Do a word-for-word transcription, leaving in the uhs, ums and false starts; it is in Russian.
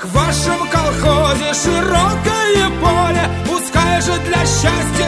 как в вашем колхозе широкое поле, пускай же для счастья